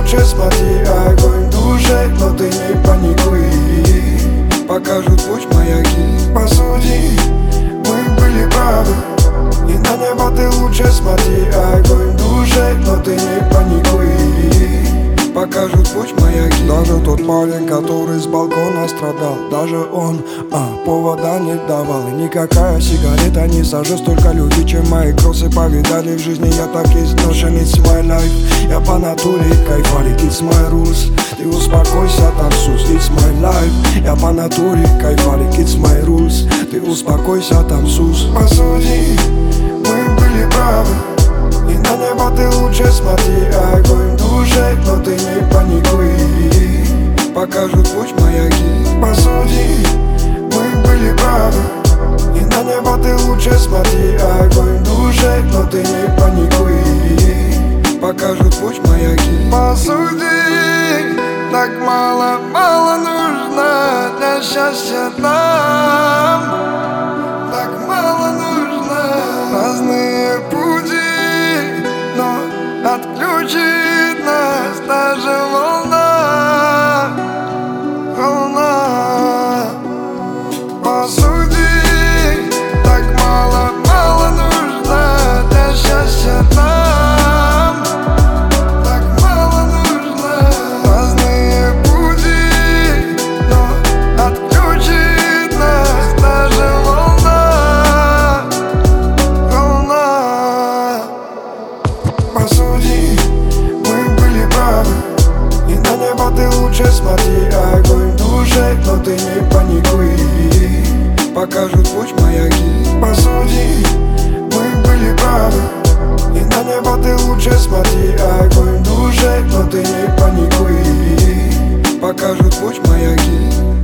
лучше смотри, огонь в душе, но ты не паникуй. Покажут путь маяки. Посуди, мы были правы, и на небо ты лучше смотри, огонь в душе, но ты не паникуй. Покажут путь маяки. Даже тот парень, который с балкона страдал, даже он повода не давал. И никакая сигарета не сожжет столько любви, чем мои кроссы повидали в жизни. Я так изношен, it's my life. Я по натуре кайфарик, it's my rules. Ты успокойся, там сус, it's my life. Я по натуре кайфарик, it's my rules. Ты успокойся, там сус. Посуди, мы были правы, и на небо ты лучше смотри, огонь в душе, но ты не паникуй. Покажут путь маяки. Посуди, мы были правы, и на небо ты лучше смотри, огонь в душе, но ты не паникуй. Покажут путь маяки. Посуди, так мало нужно для счастья нам. Так мало нужно. Разные пути, но отключит нас даже волна. Посуди, так мало нужно для счастья нам. Так мало нужно. Разные пути, но отключит нас даже волна. Посуди, мы были правы, и на небо ты лучше смотри, огонь в душе, но ты не паникуй. Покажут путь маяки. Посуди, мы были правы, и на небо ты лучше смотри, огонь в душе, но ты не паникуй. Покажут путь маяки.